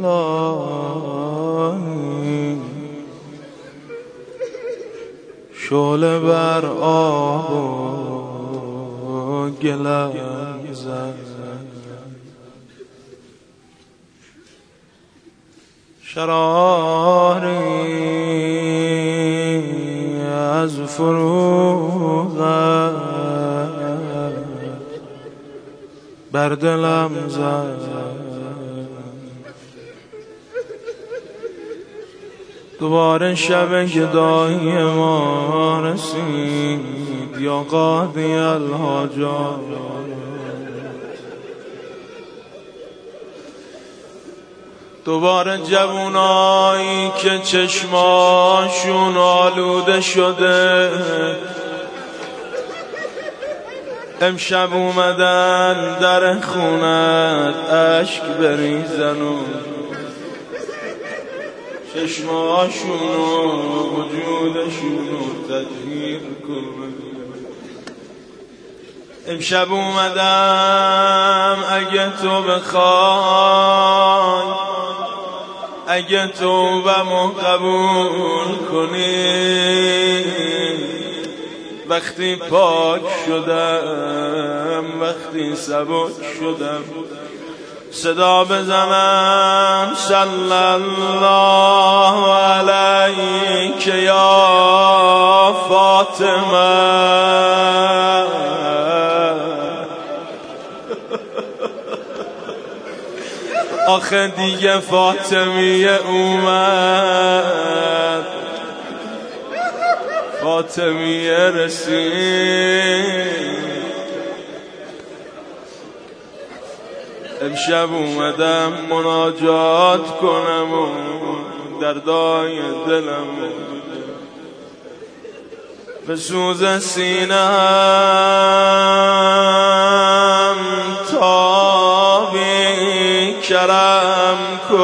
الهی شعله بر آب و گلم زد شراری از فروغت بر دلم زد دوباره شب گدایی ما رسید یا قاضی الحاجات دوباره جوونایی که چشماشون آلوده شده امشب اومدن در خونت اشک بریزن و چشماشونو وجودشونو تطهیر کنن. امشب اومدم اگه تو بخوای اگه توبه‌مو قبول کنی وقتی پاک شدم وقتی سبک شدم صدا بزنم صلی الله علیک یا فاطمه آخه دیگه فاطمیه اومد فاطمیه رسید امشب اومدم مناجات کنم و دردای دلم به سوز سینه‌ام تابی کرم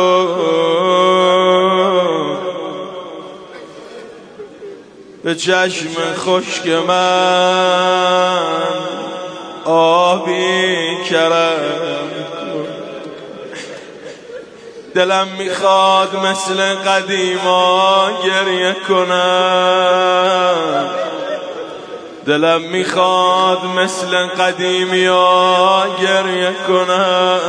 کن به چشم خشک من آبی کرم دلم میخواد مثل قدیما گریه کنم دلم میخواد مثل قدیمیا گریه کنم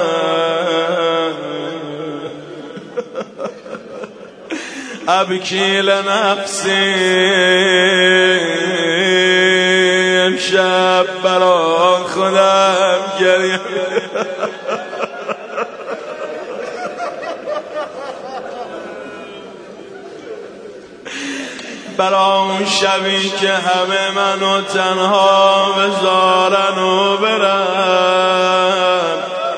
ابکی لنفسی امشب برا خودم گریه برا اون شبی که همه منو تنها بذارن و برن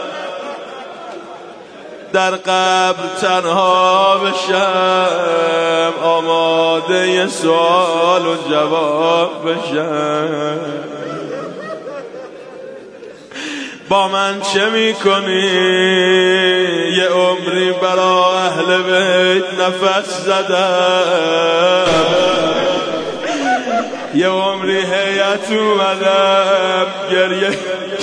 در قبر تنها بشم آماده سوال و جواب بشم با من چه میکنی یه عمری برا اهل بیت نفس زدم یه عمری هیئت اومدم گریه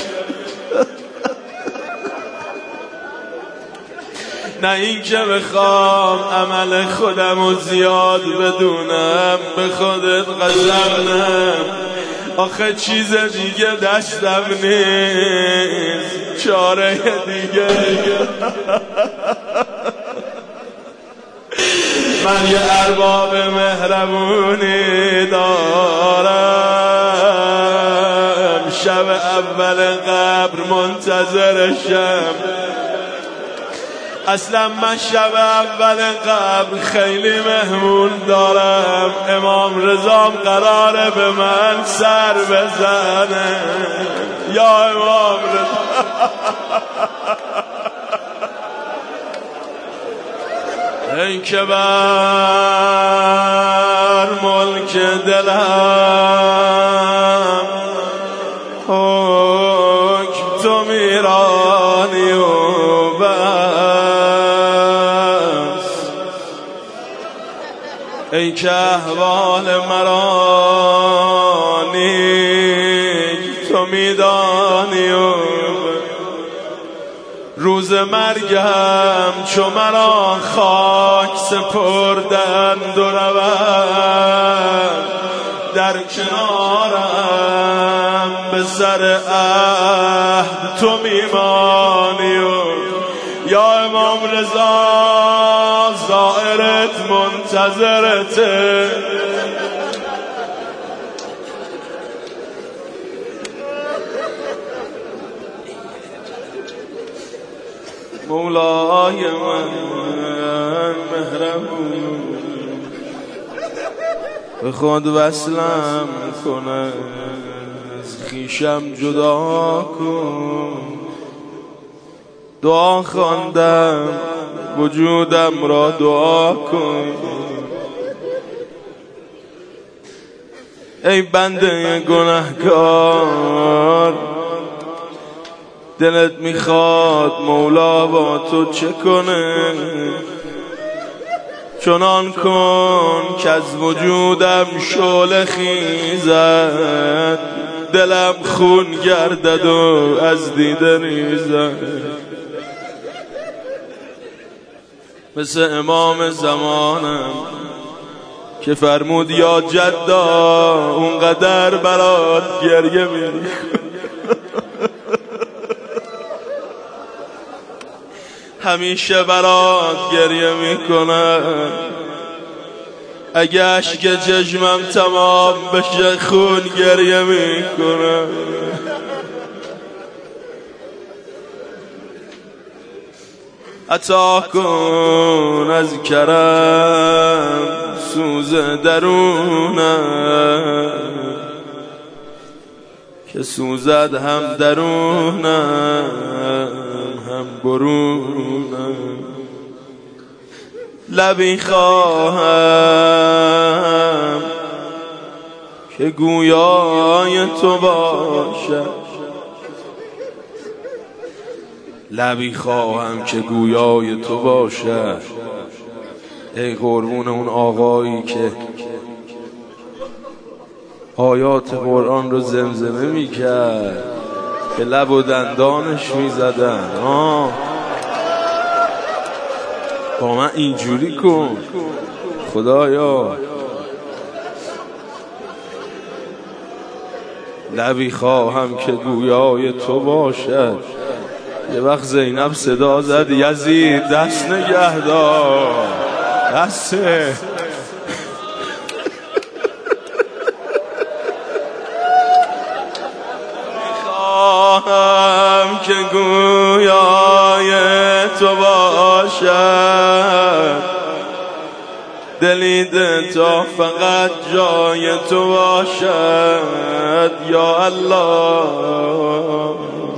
نه این که بخوام عمل خودمو زیاد بدونم به خودت قسم آخه چیز دیگه دستم نیست چاره دیگه من یه ارباب مهربونی دارم شب اول قبر منتظرشم اصلا من شب اول قبر خیلی مهمون دارم امام رضام قراره به من سر بزنه یا امام رضا ای که بر ملک دلم حکم تو میرانی و ای که احوال مرا نیک تو میدانی و روز مرگم چو مرا خاک سپردند و روند در کنارم به سر عهد تو میمانی و یا امام رضا زائرت منتظرته مولای من مهربون به خود وصلم کنه از خویشم جدا کن دعا خواندم وجودم را دعا کن ای بنده گناهکار دلت میخواد مولا با تو چه کنه چنان کن که از وجودم شعله خیزد دلم خون گردد و از دیده ریزد مثل امام زمانم که فرمود یا جدا اونقدر برات گریه میری همیشه برات گریه میکنم اگه اشک چشمم تمام بشه خون گریه میکنم عطا کن از کرم سوز درونم که سوزد هم درونم هم برونم لبی خواهم که گویای تو باشد لبی خواهم که گویای تو باشد ای قربون اون آقایی که آیات قرآن رو زمزمه میکرد که لب و دندانش میزدن با من اینجوری کن خدایا لبی خواهم که گویای تو باشد یه وقت زینب صدا زد یزید دست نگه دار دسته خواهم که گویای تو باشد دلید تا فقط جای تو باشد یا الله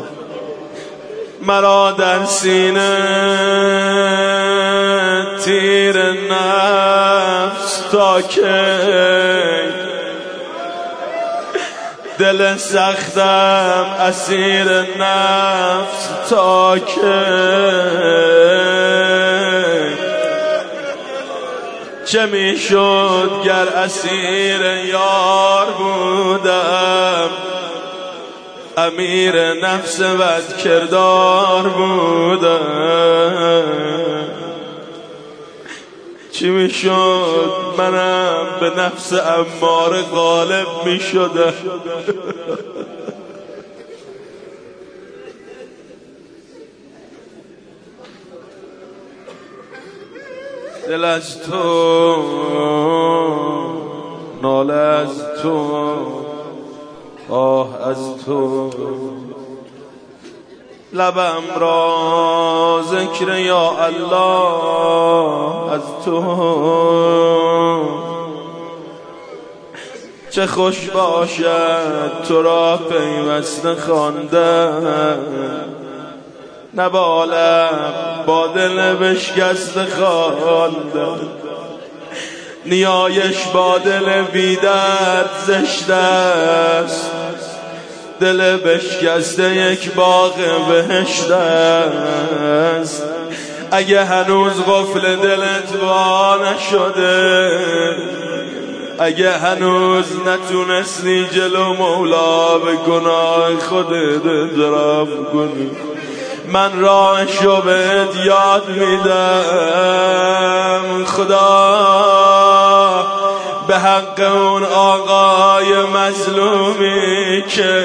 مرا در سینه تیر نفس تا که دل سختم اسیر نفس تا که چه میشد گر اسیر یار بودم امیر نفس بد کردار بودم چی میشد منم به نفس اماره غالب میشدم دل از تو ناله از تو آه از تو لبم را ذکر یا الله از تو چه خوش باشد تو را پیوسته خواندن نبالم با دل بشکسته خواندن نیایش با دل بی‌درد زشت است دل بشکسته یک باغ بهشت است اگه هنوز قفل دلت وا نشده اگه هنوز نتونستی جلو مولا به گناه خودت اعتراف کنی من راهشو بهت یاد میدم. خدا به حق اون آقای مظلومی که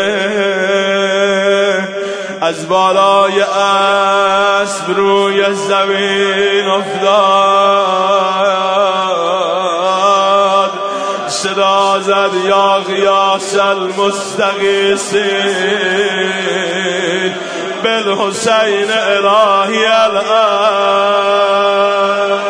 از بالای اسب روی زمین افتاد، صدا زد یا غیاث المستغیثین بالحسین الهی الان.